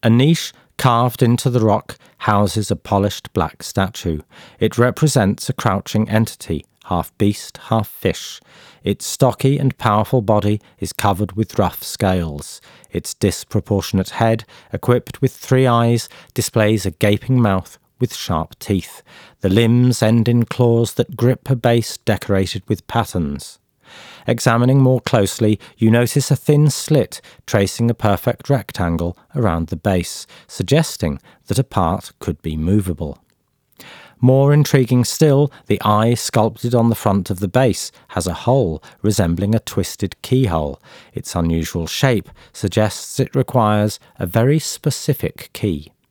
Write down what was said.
A niche carved into the rock houses a polished black statue. It represents a crouching entity, half beast, half fish. Its stocky and powerful body is covered with rough scales. Its disproportionate head, equipped with 3 eyes, displays a gaping mouth with sharp teeth. The limbs end in claws that grip a base decorated with patterns. Examining more closely, you notice a thin slit tracing a perfect rectangle around the base, suggesting that a part could be movable. More intriguing still, the eye sculpted on the front of the base has a hole resembling a twisted keyhole. Its unusual shape suggests it requires a very specific key.